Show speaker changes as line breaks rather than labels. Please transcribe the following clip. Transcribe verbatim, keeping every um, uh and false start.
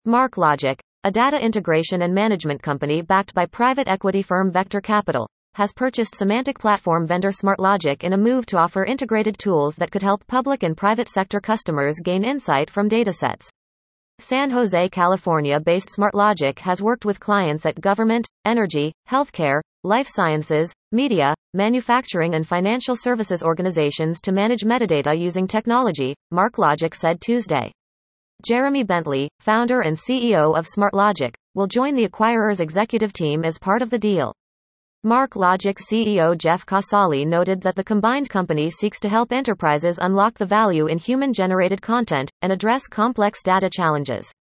MarkLogic, a data integration and management company backed by private equity firm Vector Capital, has purchased semantic platform vendor SmartLogic in a move to offer integrated tools that could help public and private sector customers gain insight from datasets. San Jose, California-based SmartLogic has worked with clients at government, energy, healthcare, life sciences, media, manufacturing and financial services organizations to manage metadata using technology, MarkLogic said Tuesday. Jeremy Bentley, founder and C E O of SmartLogic, will join the acquirer's executive team as part of the deal. MarkLogic C E O Jeff Casale noted that the combined company seeks to help enterprises unlock the value in human-generated content and address complex data challenges.